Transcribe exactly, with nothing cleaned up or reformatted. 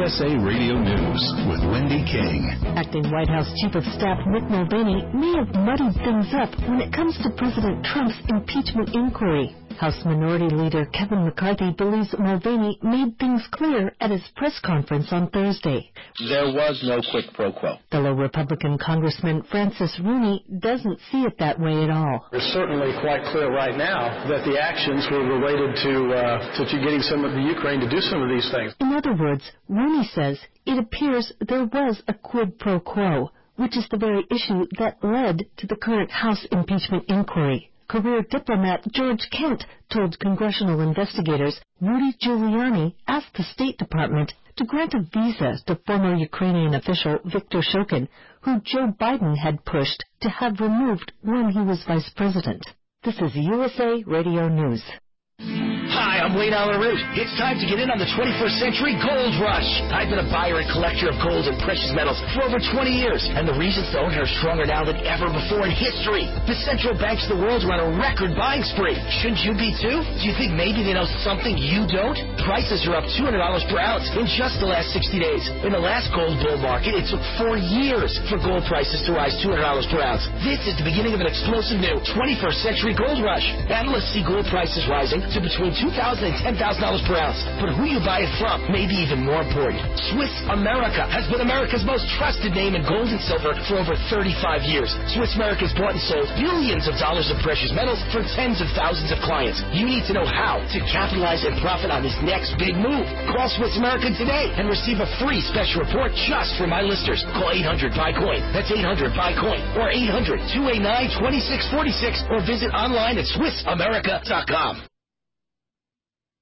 S A Radio News with Wendy King. Acting White House Chief of Staff Mick Mulvaney may have muddied things up when it comes to President Trump's impeachment inquiry. House Minority Leader Kevin McCarthy believes Mulvaney made things clear at his press conference on Thursday. There was no quid pro quo. Fellow Republican Congressman Francis Rooney doesn't see it that way at all. It's certainly quite clear right now that the actions were related to, uh, to, to getting some of the Ukraine to do some of these things. In other words, Rooney says it appears there was a quid pro quo, which is the very issue that led to the current House impeachment inquiry. Career diplomat George Kent told congressional investigators Rudy Giuliani asked the State Department to grant a visa to former Ukrainian official Viktor Shokin, who Joe Biden had pushed to have removed when he was vice president. This is U S A Radio News. Hi, I'm Wayne Allen Root. It's time to get in on the twenty-first century gold rush. I've been a buyer and collector of gold and precious metals for over twenty years, and the reasons to own it are stronger now than ever before in history. The central banks of the world are on a record buying spree. Shouldn't you be too? Do you think maybe they know something you don't? Prices are up two hundred dollars per ounce in just the last sixty days. In the last gold bull market, it took four years for gold prices to rise two hundred dollars per ounce. This is the beginning of an explosive new twenty-first century gold rush. Analysts see gold prices rising to between two thousand dollars and ten thousand dollars per ounce. But who you buy it from may be even more important. Swiss America has been America's most trusted name in gold and silver for over thirty-five years. Swiss America has bought and sold billions of dollars of precious metals for tens of thousands of clients. You need to know how to capitalize and profit on this next big move. Call Swiss America today and receive a free special report just for my listeners. Call eight hundred buy coin. That's eight hundred buy coin or eight hundred two eight nine two six four six or visit online at Swiss America dot com.